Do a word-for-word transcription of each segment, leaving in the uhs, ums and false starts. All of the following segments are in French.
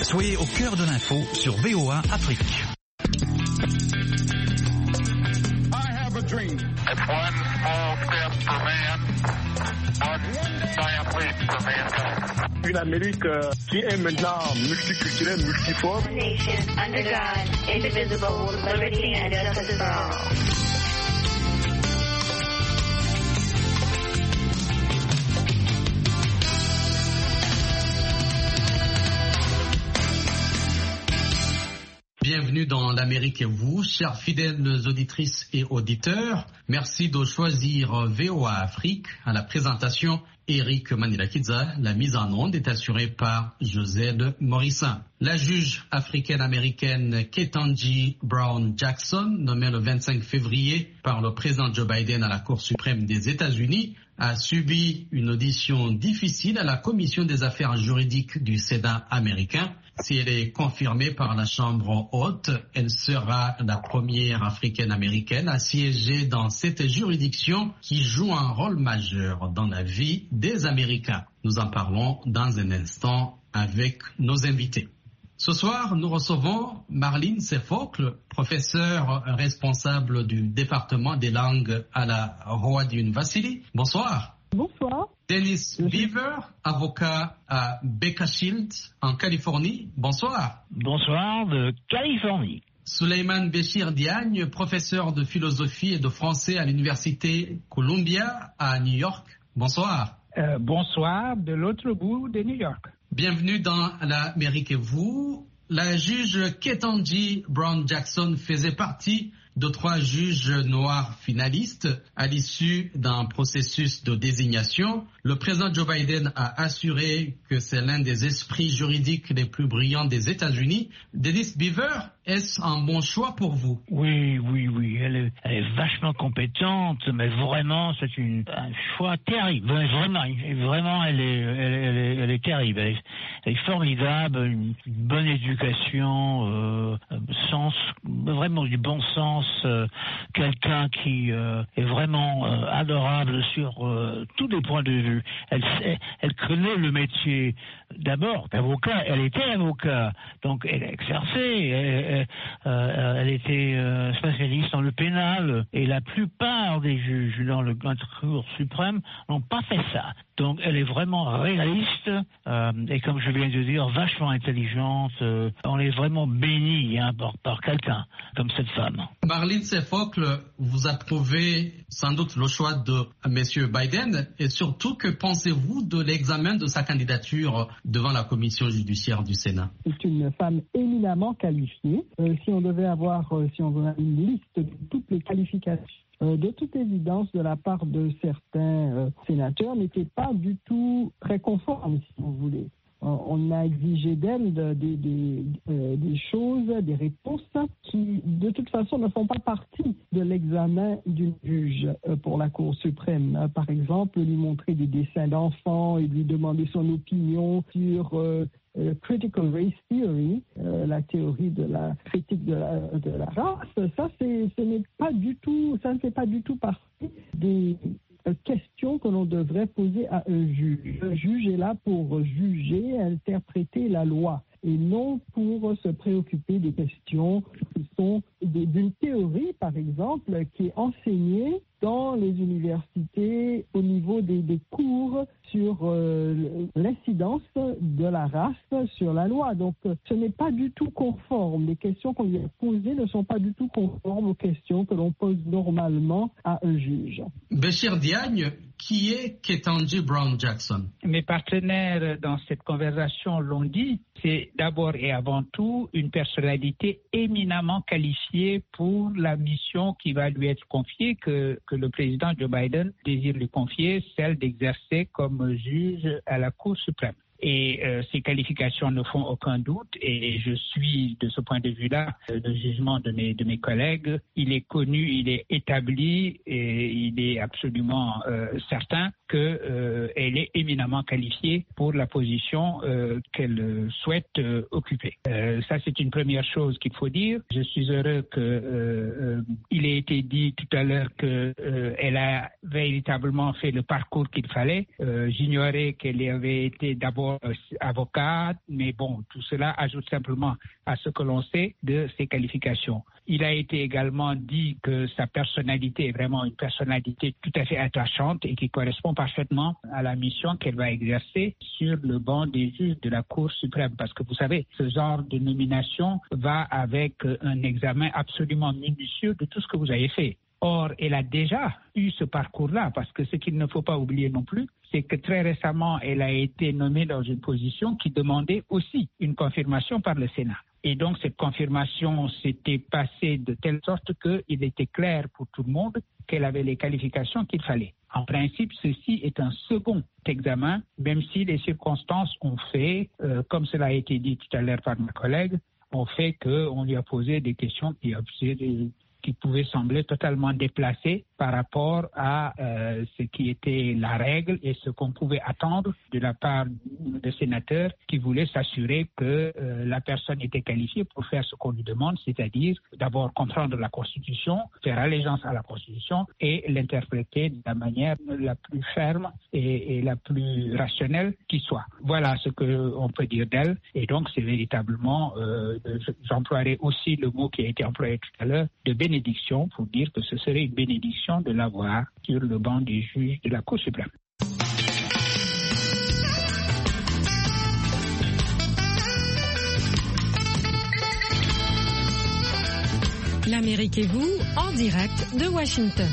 Soyez au cœur de l'info sur V O A Afrique. I have a dream. It's one small step for man, one giant leap for mankind. Une Amérique euh, qui est maintenant multiculturelle, multiforme. Nation under God, indivisible, with liberty and justice for all. Bienvenue dans l'Amérique et vous, chers fidèles auditrices et auditeurs. Merci de choisir V O A Afrique. À la présentation, Eric Manilakidza. La mise en onde est assurée par José Morissin. La juge africaine-américaine Ketanji Brown Jackson, nommée le vingt-cinq février par le président Joe Biden à la Cour suprême des États-Unis, a subi une audition difficile à la Commission des affaires juridiques du Sénat américain. Si elle est confirmée par la Chambre haute, elle sera la première africaine-américaine à siéger dans cette juridiction qui joue un rôle majeur dans la vie des Américains. Nous en parlons dans un instant avec nos invités. Ce soir, nous recevons Marlene Sefokle, professeure responsable du département des langues à la Howard University. Bonsoir. Bonsoir. Dennis Beaver, avocat à Bakersfield, en Californie. Bonsoir. Bonsoir de Californie. Souleymane Béchir Diagne, professeur de philosophie et de français à l'université Columbia à New York. Bonsoir. Euh, bonsoir de l'autre bout de New York. Bienvenue dans l'Amérique et vous. La juge Ketanji Brown Jackson faisait partie de trois juges noirs finalistes à l'issue d'un processus de désignation. Le président Joe Biden a assuré que c'est l'un des esprits juridiques les plus brillants des États-Unis. Dennis Beaver, est-ce un bon choix pour vous? Oui, oui, oui. Elle est, elle est vachement compétente, mais vraiment, c'est une, un choix terrible. Vraiment, vraiment, elle est, elle, elle est, elle est terrible. Elle est, elle est formidable, une bonne éducation, euh, sens, vraiment du bon sens. Euh, quelqu'un qui euh, est vraiment euh, adorable sur euh, tous les points de vue. Elle, elle, elle connaît le métier d'abord d'avocat. Elle était avocat, donc elle a exercé. Elle, elle, euh, elle était euh, spécialiste dans le pénal. Et la plupart des juges dans le Cour suprême n'ont pas fait ça. Donc elle est vraiment réaliste euh, et comme je viens de dire, vachement intelligente. Euh, on est vraiment béni hein, par, par quelqu'un comme cette femme. Marlene Sefokle, vous approuvez sans doute le choix de M. Biden et surtout, que pensez-vous de l'examen de sa candidature devant la commission judiciaire du Sénat? C'est une femme éminemment qualifiée. Euh, si on devait avoir, euh, si on a une liste de toutes les qualifications, Euh, de toute évidence, de la part de certains euh, sénateurs, n'était pas du tout très conforme, si vous voulez. Euh, on a exigé d'elle de, de, de, euh, des choses, des réponses qui, de toute façon, ne font pas partie de l'examen d'une juge euh, pour la Cour suprême. Euh, par exemple, lui montrer des dessins d'enfants et lui demander son opinion sur euh, euh, Critical Race Theory, euh, la théorie de la critique de la, de la race. Ça, c'est, ce n'est pas du tout, ça ne fait pas du tout partie des questions que l'on devrait poser à un juge. Le juge est là pour juger, interpréter la loi et non pour se préoccuper des questions qui sont d'une théorie, par exemple, qui est enseignée dans les universités au niveau des, des cours sur euh, l'incidence de la race sur la loi. Donc, ce n'est pas du tout conforme. Les questions qu'on lui a posées ne sont pas du tout conformes aux questions que l'on pose normalement à un juge. Béchir Diagne, qui est Ketanji Brown Jackson? Mes partenaires dans cette conversation l'ont dit, c'est d'abord et avant tout une personnalité éminemment qualifiée pour la mission qui va lui être confiée, que, que le président Joe Biden désire lui confier, celle d'exercer comme juge à la Cour suprême. Et euh, ces qualifications ne font aucun doute, et je suis de ce point de vue-là euh, le jugement de mes de mes collègues. Il est connu, il est établi, et il est absolument euh, certain qu'elle euh, est éminemment qualifiée pour la position euh, qu'elle souhaite euh, occuper. Euh, ça, c'est une première chose qu'il faut dire. Je suis heureux que euh, euh, il ait été dit tout à l'heure que euh, elle a véritablement fait le parcours qu'il fallait. Euh, j'ignorais qu'elle avait été d'abord d'abord euh, avocat, mais bon, tout cela ajoute simplement à ce que l'on sait de ses qualifications. Il a été également dit que sa personnalité est vraiment une personnalité tout à fait attachante et qui correspond parfaitement à la mission qu'elle va exercer sur le banc des juges de la Cour suprême. Parce que vous savez, ce genre de nomination va avec un examen absolument minutieux de tout ce que vous avez fait. Or, elle a déjà eu ce parcours-là, parce que ce qu'il ne faut pas oublier non plus, c'est que très récemment, elle a été nommée dans une position qui demandait aussi une confirmation par le Sénat. Et donc, cette confirmation s'était passée de telle sorte qu'il était clair pour tout le monde qu'elle avait les qualifications qu'il fallait. En principe, ceci est un second examen, même si les circonstances ont fait, euh, comme cela a été dit tout à l'heure par ma collègue, ont fait qu'on lui a posé des questions qui, qui pouvaient sembler totalement déplacées par rapport à euh, ce qui était la règle et ce qu'on pouvait attendre de la part de sénateurs qui voulaient s'assurer que euh, la personne était qualifiée pour faire ce qu'on lui demande, c'est-à-dire d'abord comprendre la Constitution, faire allégeance à la Constitution et l'interpréter de la manière la plus ferme et, et la plus rationnelle qui soit. Voilà ce qu'on peut dire d'elle. Et donc, c'est véritablement, euh, j'emploierai aussi le mot qui a été employé tout à l'heure, de bénédiction, pour dire que ce serait une bénédiction de l'avoir sur le banc des juges de la Cour suprême. L'Amérique et vous, en direct de Washington.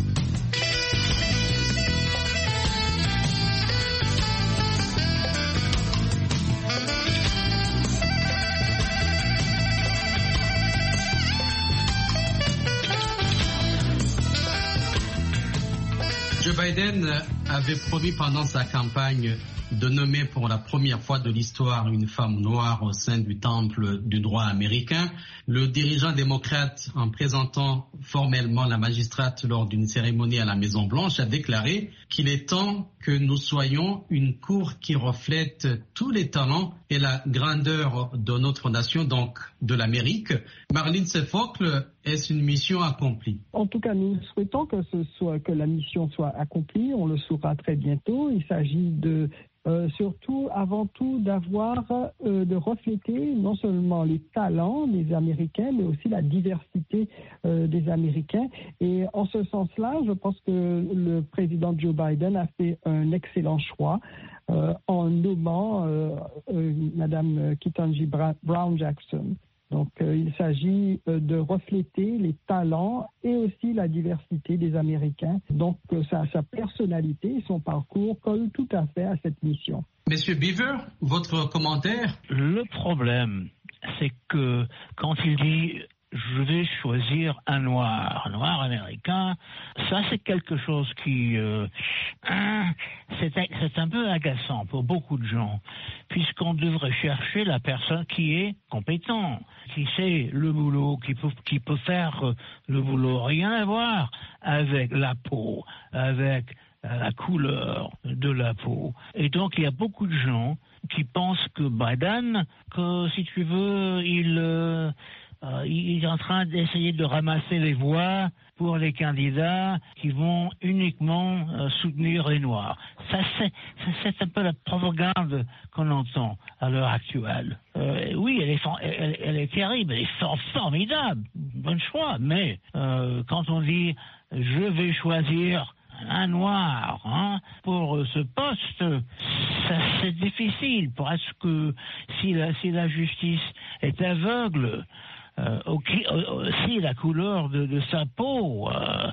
Joe Biden avait promis pendant sa campagne de nommer pour la première fois de l'histoire une femme noire au sein du temple du droit américain. Le dirigeant démocrate, en présentant formellement la magistrate lors d'une cérémonie à la Maison-Blanche, a déclaré qu'il est temps que nous soyons une cour qui reflète tous les talents et la grandeur de notre nation, donc de l'Amérique. Marlene Sefocle, est-ce une mission accomplie? En tout cas, nous souhaitons que, ce soit, que la mission soit accomplie. On le saura très bientôt. Il s'agit de Euh, surtout, avant tout, d'avoir, euh, de refléter non seulement les talents des Américains, mais aussi la diversité euh, des Américains. Et en ce sens-là, je pense que le président Joe Biden a fait un excellent choix euh, en nommant euh, euh, Madame Ketanji Brown Jackson. Donc, euh, il s'agit euh, de refléter les talents et aussi la diversité des Américains. Donc, euh, sa, sa personnalité et son parcours collent tout à fait à cette mission. Monsieur Beaver, votre commentaire? Le problème, c'est que quand il dit je vais choisir un noir, un noir américain, ça c'est quelque chose qui euh, hein, c'est, c'est un peu agaçant pour beaucoup de gens, puisqu'on devrait chercher la personne qui est compétente, qui sait le boulot, qui peut, qui peut faire le boulot. Rien à voir avec la peau, avec la couleur de la peau. Et donc il y a beaucoup de gens qui pensent que Biden, que si tu veux, il... Euh, Euh, il est en train d'essayer de ramasser les voix pour les candidats qui vont uniquement euh, soutenir les Noirs. Ça, c'est, c'est un peu la propagande qu'on entend à l'heure actuelle. Euh, oui, elle est, elle, elle est terrible, elle est formidable, bon choix, mais euh, quand on dit « je vais choisir », un noir hein, pour ce poste, ça, c'est difficile parce que si la, si la justice est aveugle, euh, okay, euh, si la couleur de, de sa peau, euh,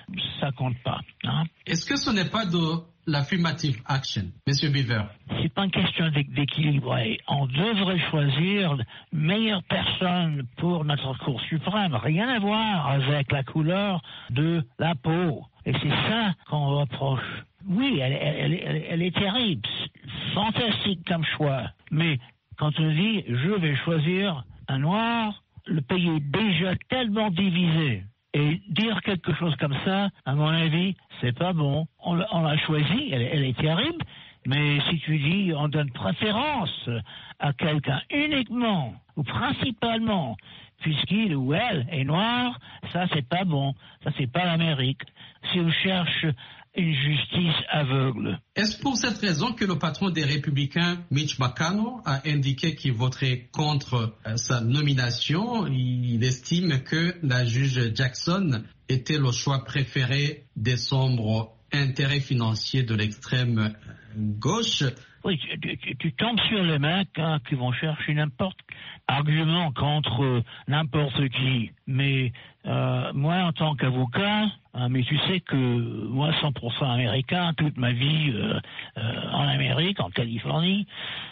ça compte pas. Hein. Est-ce que ce n'est pas de l'affirmative action, Monsieur Beaver? C'est pas une question d'équilibre. On devrait choisir la meilleure personne pour notre Cour suprême. Rien à voir avec la couleur de la peau. Et c'est ça qu'on reproche. Oui, elle, elle, elle, elle est terrible, fantastique comme choix. Mais quand on dit « je vais choisir un noir », le pays est déjà tellement divisé. Et dire quelque chose comme ça, à mon avis, c'est pas bon. On l'a, on l'a choisi, elle, elle est terrible. Mais si tu dis on donne préférence à quelqu'un uniquement ou principalement, puisqu'il ou elle est noir, ça c'est pas bon, ça c'est pas l'Amérique. Si on cherche une justice aveugle. Est-ce pour cette raison que le patron des Républicains, Mitch McConnell, a indiqué qu'il voterait contre euh, sa nomination? Il estime que la juge Jackson était le choix préféré des sombres intérêts financiers de l'extrême gauche. Oui, tu, tu, tu tombes sur les mecs hein, qui vont chercher n'importe argument contre euh, n'importe qui. Mais euh, moi, en tant qu'avocat, hein, mais tu sais que moi, cent pour cent américain, toute ma vie euh, euh, en Amérique, en Californie,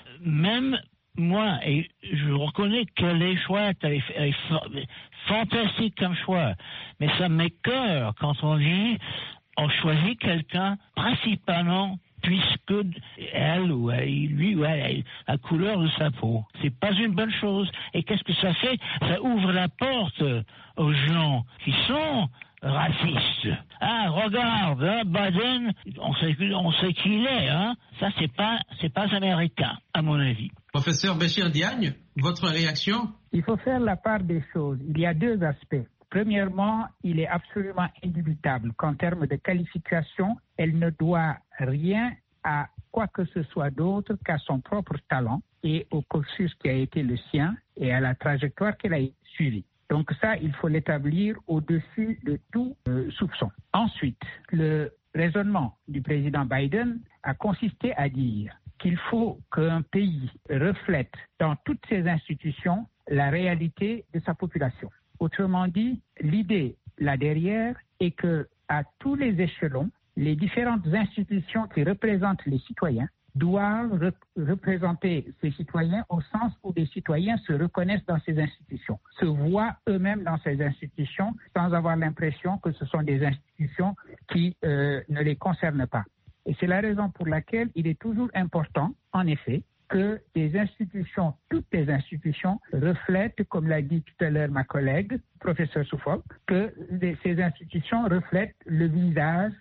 même moi, et je reconnais qu'elle est chouette, elle est, elle est fantastique comme choix, mais ça m'écoeure quand on dit on choisit quelqu'un principalement puisque elle ou elle, lui ou elle a la couleur de sa peau. C'est pas une bonne chose. Et qu'est-ce que ça fait? Ça ouvre la porte aux gens qui sont racistes. Ah, regarde, hein, Biden, on sait, on sait qui il est, hein. Ça, c'est pas, c'est pas américain, à mon avis. Professeur Béchir Diagne, votre réaction? Il faut faire la part des choses. Il y a deux aspects. Premièrement, il est absolument indubitable qu'en termes de qualification, elle ne doit rien à quoi que ce soit d'autre qu'à son propre talent et au cursus qui a été le sien et à la trajectoire qu'elle a suivie. Donc ça, il faut l'établir au-dessus de tout euh, soupçon. Ensuite, le raisonnement du président Biden a consisté à dire qu'il faut qu'un pays reflète dans toutes ses institutions la réalité de sa population. Autrement dit, l'idée là derrière est que à tous les échelons, les différentes institutions qui représentent les citoyens doivent re- représenter ces citoyens au sens où les citoyens se reconnaissent dans ces institutions, se voient eux-mêmes dans ces institutions sans avoir l'impression que ce sont des institutions qui euh, ne les concernent pas. Et c'est la raison pour laquelle il est toujours important, en effet, que les institutions, toutes les institutions, reflètent, comme l'a dit tout à l'heure ma collègue, professeur Souffok, que les, ces institutions reflètent le visage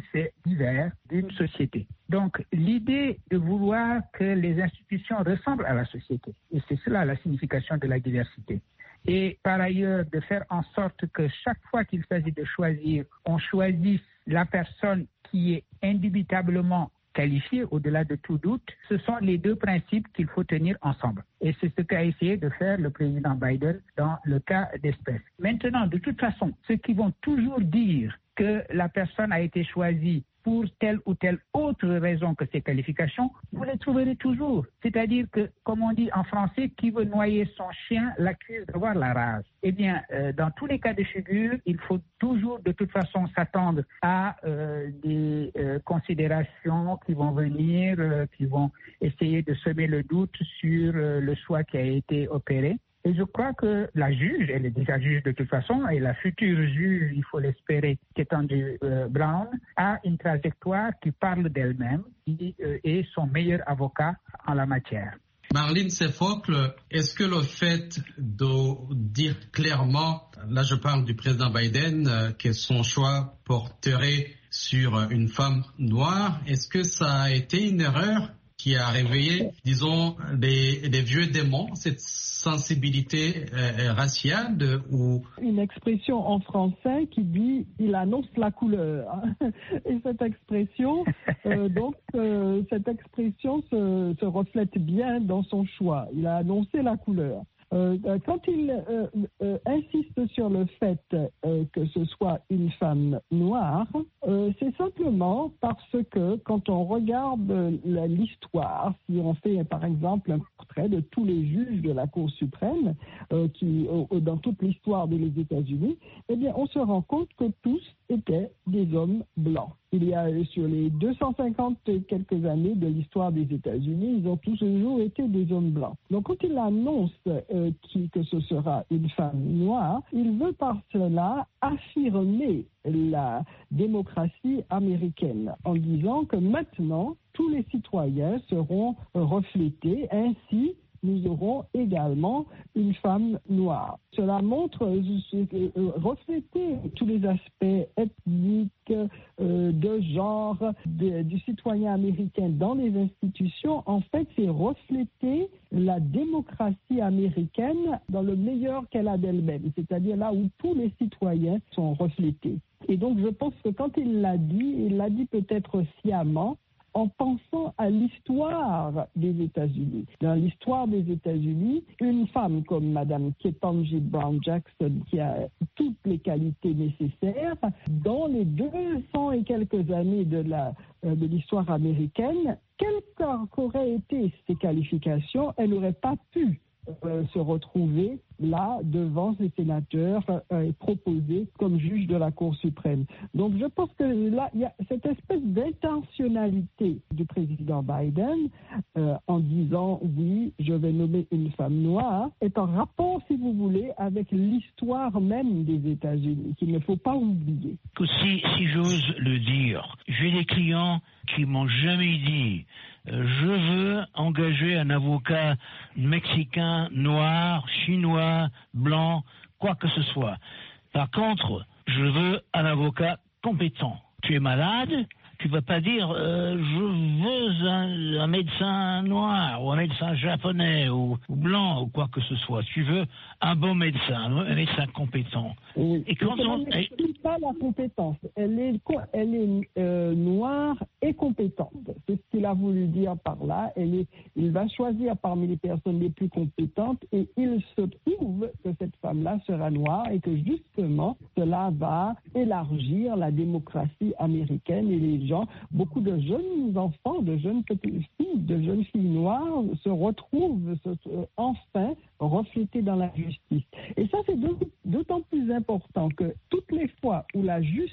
divers d'une société. Donc, l'idée de vouloir que les institutions ressemblent à la société, et c'est cela la signification de la diversité. Et par ailleurs, de faire en sorte que chaque fois qu'il s'agit de choisir, on choisisse la personne qui est indubitablement qualifié au-delà de tout doute, ce sont les deux principes qu'il faut tenir ensemble. Et c'est ce qu'a essayé de faire le président Biden dans le cas d'espèce. Maintenant, de toute façon, ceux qui vont toujours dire que la personne a été choisie pour telle ou telle autre raison que ses qualifications, vous les trouverez toujours. C'est-à-dire que, comme on dit en français, qui veut noyer son chien l'accuse d'avoir la rage. Eh bien, euh, dans tous les cas de figure, il faut toujours de toute façon s'attendre à euh, des euh, considérations qui vont venir, euh, qui vont essayer de semer le doute sur euh, le choix qui a été opéré. Et je crois que la juge, elle est déjà juge de toute façon, et la future juge, il faut l'espérer, Ketanji euh, Brown, a une trajectoire qui parle d'elle-même et euh, est son meilleur avocat en la matière. Marlene Seffocle, est-ce que le fait de dire clairement, là je parle du président Biden, euh, que son choix porterait sur une femme noire, est-ce que ça a été une erreur qui a réveillé, disons, des, des vieux démons, cette sensibilité euh, raciale de, ou... Une expression en français qui dit « il annonce la couleur ». Et cette expression, euh, donc, euh, cette expression se, se reflète bien dans son choix. Il a annoncé la couleur. Euh, quand il euh, euh, insiste sur le fait euh, que ce soit une femme noire, euh, c'est simplement parce que quand on regarde euh, l'histoire, si on fait par exemple un portrait de tous les juges de la Cour suprême euh, qui, euh, dans toute l'histoire des États-Unis, eh bien on se rend compte que tous étaient des hommes blancs. Il y a sur les deux cent cinquante et quelques années de l'histoire des États-Unis, ils ont tous toujours été des hommes blancs. Donc quand il annonce euh, qui, que ce sera une femme noire, il veut par cela affirmer la démocratie américaine en disant que maintenant tous les citoyens seront reflétés ainsi. Nous aurons également une femme noire. Cela montre, euh, refléter tous les aspects ethniques, euh, de genre de, du citoyen américain dans les institutions. En fait, c'est refléter la démocratie américaine dans le meilleur qu'elle a d'elle-même, c'est-à-dire là où tous les citoyens sont reflétés. Et donc, je pense que quand il l'a dit, il l'a dit peut-être sciemment, en pensant à l'histoire des États-Unis. Dans l'histoire des États-Unis, une femme comme Madame Ketanji Brown Jackson, qui a toutes les qualités nécessaires, dans les deux cents et quelques années de, la, de l'histoire américaine, quelles qu'auraient été ses qualifications, elle n'aurait pas pu euh, se retrouver là, devant ces sénateurs euh, et proposés comme juge de la Cour suprême. Donc, je pense que là, il y a cette espèce d'intentionnalité du président Biden euh, en disant, oui, je vais nommer une femme noire, est en rapport, si vous voulez, avec l'histoire même des États-Unis, qu'il ne faut pas oublier. Si, si j'ose le dire, j'ai des clients qui m'ont jamais dit euh, je veux engager un avocat mexicain, noir, chinois, blanc, quoi que ce soit. Par contre, je veux un avocat compétent. Tu es malade, tu ne vas pas dire euh, je veux un, un médecin noir ou un médecin japonais ou, ou blanc ou quoi que ce soit. Tu veux un bon médecin, un médecin compétent. Oui. Et quand on n'explique pas la compétence, elle est, elle est euh, noire et compétente. C'est ce qu'il a voulu dire par là. Elle est, il va choisir parmi les personnes les plus compétentes et il se trouve que cette femme-là sera noire et que justement cela va élargir la démocratie américaine et les gens, beaucoup de jeunes enfants, de jeunes petites filles, de jeunes filles noires se retrouvent se, euh, enfin reflétées dans la justice. Et ça, c'est d'autant plus important que toutes les fois où la justice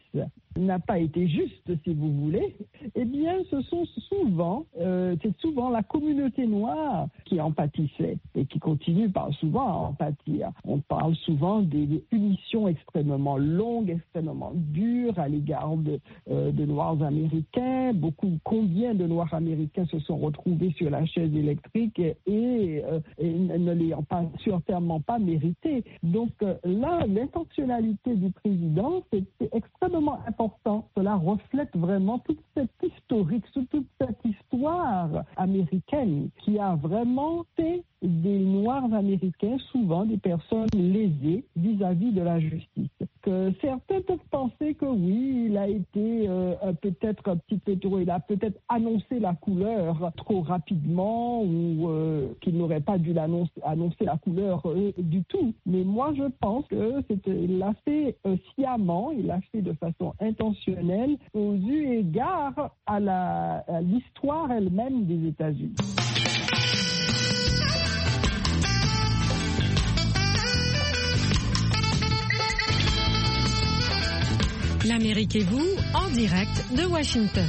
n'a pas été juste, si vous voulez, eh bien, ce sont souvent, euh, c'est souvent la communauté noire qui en pâtissait et qui continue par souvent à en pâtir. On parle souvent des punitions extrêmement longues, extrêmement dures à l'égard de, euh, de Noirs américains. Beaucoup, combien de Noirs américains se sont retrouvés sur la chaise électrique et, et, euh, et ne l'ayant pas, sûrement pas mérité. Donc euh, là, l'intentionnalité du président, c'est, c'est extrêmement important. Cela reflète vraiment toute cette historique, toute cette histoire américaine qui a vraiment fait des Noirs américains souvent des personnes lésées vis-à-vis de la justice. Que certains peuvent penser que oui, il a été euh, peut-être un petit peu trop, il a peut-être annoncé la couleur trop rapidement ou euh, qu'il n'aurait pas dû annoncer, annoncer la couleur euh, du tout. Mais moi, je pense que c'était, il l'a fait euh, sciemment, il l'a fait de façon intentionnelle, aux eu égard à, la, à l'histoire elle-même des États-Unis. L'Amérique et vous, en direct de Washington.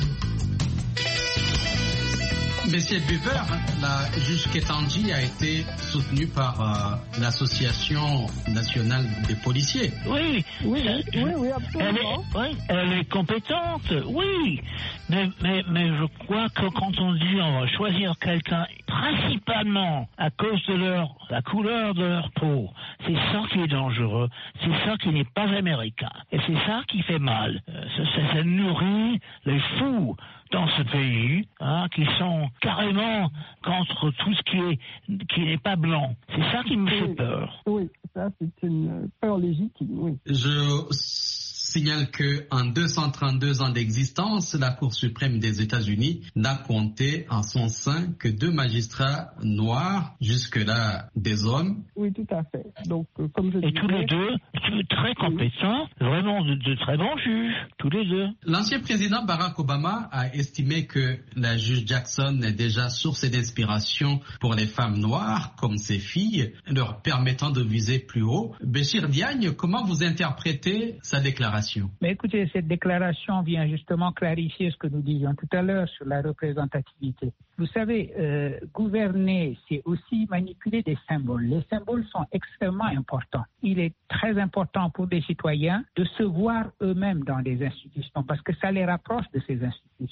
Monsieur Buber, la juge Ketanji a été soutenue par euh, l'Association nationale des policiers. Oui, oui, oui, oui, absolument. Elle est, oui, elle est compétente, oui. Mais, mais, mais je crois que quand on dit on va choisir quelqu'un principalement à cause de leur, la couleur de leur peau, c'est ça qui est dangereux, c'est ça qui n'est pas américain. Et c'est ça qui fait mal. Ça, ça, ça nourrit les fous dans ce pays, hein, qui sont carrément contre tout ce qui est qui n'est pas blanc. C'est ça qui me fait peur. Oui, ça c'est une peur légitime, oui. Je signale qu'en deux cent trente-deux ans d'existence, la Cour suprême des États-Unis n'a compté en son sein que deux magistrats noirs, jusque-là des hommes. Oui, tout à fait. Donc, euh, comme je Et disais, tous les deux, très compétents, oui. Vraiment de, de très bons juges, tous les deux. L'ancien président Barack Obama a estimé que la juge Jackson est déjà source d'inspiration pour les femmes noires, comme ses filles, leur permettant de viser plus haut. Béchir Diagne, comment vous interprétez sa déclaration? Mais écoutez, cette déclaration vient justement clarifier ce que nous disions tout à l'heure sur la représentativité. Vous savez, euh, gouverner, c'est aussi manipuler des symboles. Les symboles sont extrêmement importants. Il est très important pour des citoyens de se voir eux-mêmes dans des institutions parce que ça les rapproche de ces institutions.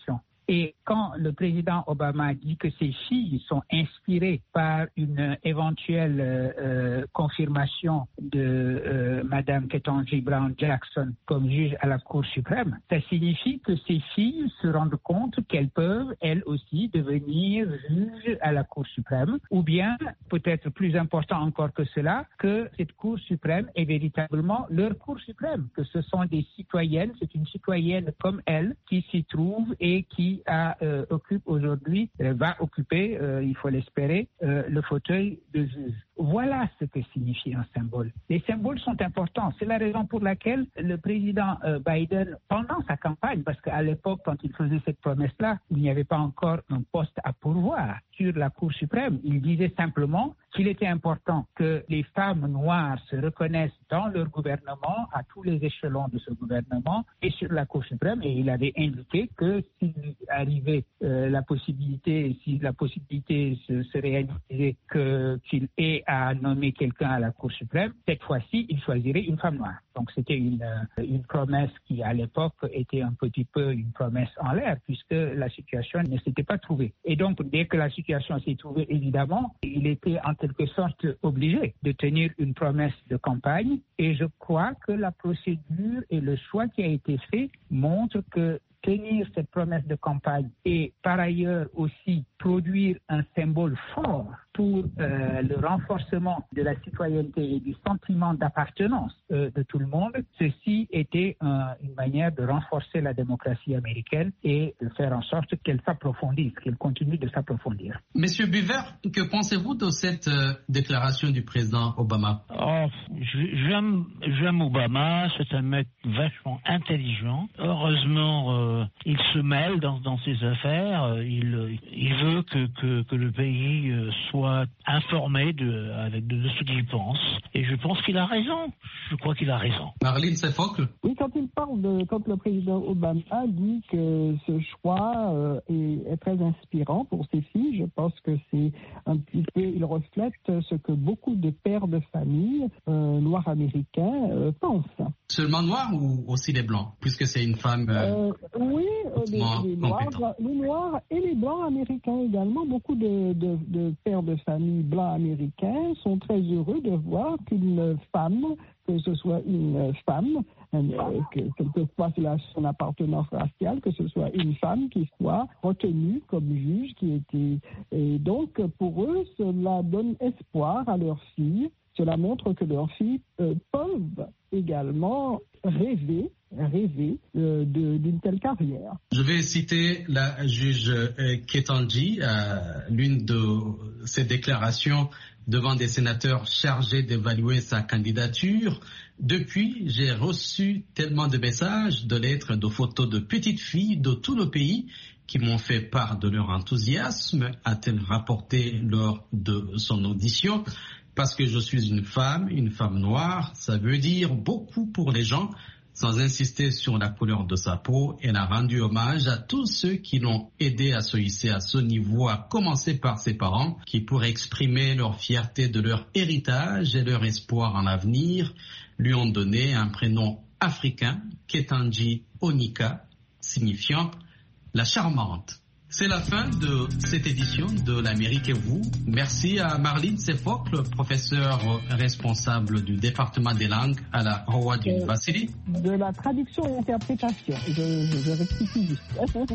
Et quand le président Obama dit que ses filles sont inspirées par une éventuelle euh, confirmation de euh, Madame Ketanji Brown Jackson comme juge à la Cour suprême, ça signifie que ces filles se rendent compte qu'elles peuvent, elles aussi, devenir juges à la Cour suprême, ou bien, peut-être plus important encore que cela, que cette Cour suprême est véritablement leur Cour suprême, que ce sont des citoyennes, c'est une citoyenne comme elles qui s'y trouve et qui a, euh, occupe aujourd'hui, euh, va occuper, euh, il faut l'espérer, euh, le fauteuil de juge. Voilà ce que signifie un symbole. Les symboles sont importants. C'est la raison pour laquelle le président euh, Biden, pendant sa campagne, parce qu'à l'époque, quand il faisait cette promesse-là, il n'y avait pas encore un poste à pourvoir sur la Cour suprême. Il disait simplement qu'il était important que les femmes noires se reconnaissent dans leur gouvernement, à tous les échelons de ce gouvernement et sur la Cour suprême. Et il avait indiqué que s'il arrivait euh, la possibilité, si la possibilité se, se réalisait que, qu'il ait à nommer quelqu'un à la Cour suprême, cette fois-ci, il choisirait une femme noire. Donc c'était une, une promesse qui, à l'époque, était un petit peu une promesse en l'air, puisque la situation ne s'était pas trouvée. Et donc, dès que la situation s'est trouvée, évidemment, il était en quelque sorte obligé de tenir une promesse de campagne. Et je crois que la procédure et le choix qui a été fait montrent que tenir cette promesse de campagne et par ailleurs aussi produire un symbole fort pour euh, le renforcement de la citoyenneté et du sentiment d'appartenance euh, de tout le monde, ceci était euh, une manière de renforcer la démocratie américaine et de faire en sorte qu'elle s'approfondisse, qu'elle continue de s'approfondir. Monsieur Buver, que pensez-vous de cette euh, déclaration du président Obama? Oh, j'aime, j'aime Obama, c'est un mec vachement intelligent. Heureusement, euh, il se mêle dans, dans ses affaires, il, il veut que, que, que le pays soit informé de, avec de, de ce qu'il pense. Et je pense qu'il a raison. Je crois qu'il a raison. Marlene Sefocle. Oui, quand il parle de, quand le président Obama dit que ce choix euh, est, est très inspirant pour ses filles, je pense que c'est un petit peu, il reflète ce que beaucoup de pères de famille euh, noirs américains euh, pensent. Seulement noirs ou aussi les blancs, puisque c'est une femme. Euh, euh, oui, euh, les, les, noirs, les noirs et les blancs américains également. Beaucoup de, de, de pères de famille blancs américains sont très heureux de voir qu'une femme, que ce soit une femme, euh, que, quelle que soit son appartenance raciale, que ce soit une femme qui soit retenue comme juge, qui était. Et donc, pour eux, cela donne espoir à leurs filles. Cela montre que leurs filles euh, peuvent également rêver, rêver euh, de, d'une telle carrière. Je vais citer la juge euh, Ketanji, euh, l'une de ses déclarations devant des sénateurs chargés d'évaluer sa candidature. Depuis, j'ai reçu tellement de messages, de lettres, de photos de petites filles de tout le pays qui m'ont fait part de leur enthousiasme, a-t-elle rapporté lors de son audition. Parce que je suis une femme, une femme noire, ça veut dire beaucoup pour les gens. Sans insister sur la couleur de sa peau, elle a rendu hommage à tous ceux qui l'ont aidé à se hisser à ce niveau, à commencer par ses parents, qui pour exprimer leur fierté de leur héritage et leur espoir en l'avenir, lui ont donné un prénom africain, Ketanji Onika, signifiant la charmante. C'est la fin de cette édition de l'Amérique et vous. Merci à Marlene Sefocle, professeure responsable du département des langues à la Howard University. De la traduction et interprétation. Je, je, je rectifie juste.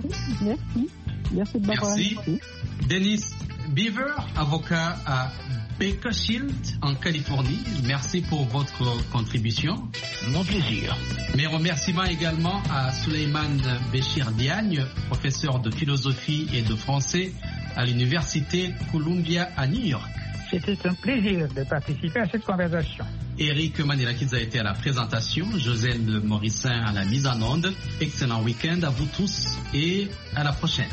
Merci. Merci de m'avoir invité. Dennis Beaver, avocat à Bakersfield en Californie. Merci pour votre contribution. Mon plaisir. Mes remerciements également à Suleiman Béchir Diagne, professeur de philosophie et de français à l'université Columbia à New York. C'était un plaisir de participer à cette conversation. Eric Manilakidze a été à la présentation, Josène Morissin à la mise en onde. Excellent week-end à vous tous et à la prochaine.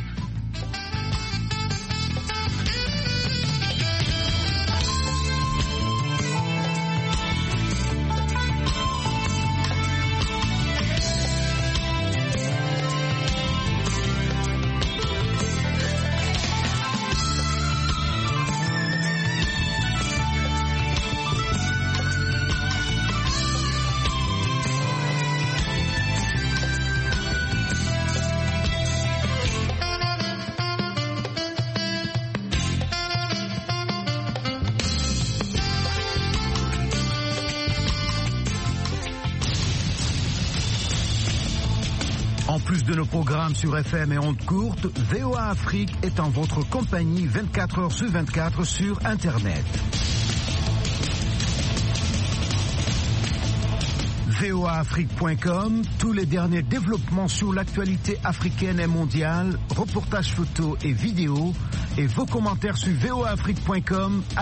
En plus de nos programmes sur F M et ondes courtes, V O A Afrique est en votre compagnie vingt-quatre heures sur vingt-quatre sur Internet. V O A Afrique point com, tous les derniers développements sur l'actualité africaine et mondiale, reportages photos et vidéos, et vos commentaires sur V O A Afrique point com.